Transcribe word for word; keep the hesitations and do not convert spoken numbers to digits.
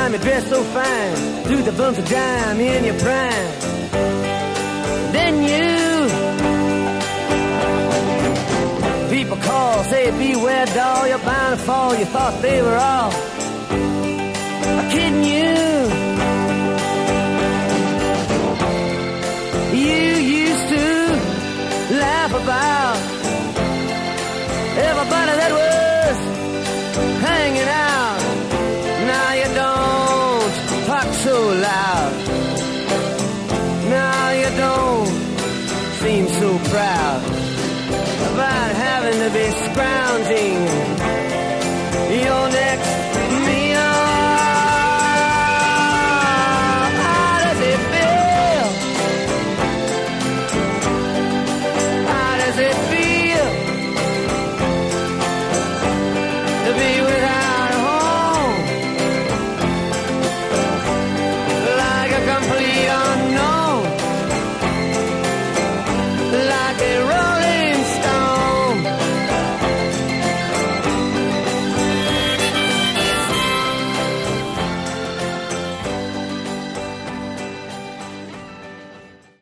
time you dress so fine, threw the bumps of dime in your prime. Then you, people call, say beware doll, you're bound to fall. You thought they were all kidding you. You used to laugh about everybody that was hanging out. Now you don't talk so loud. Now you don't seem so proud about having to be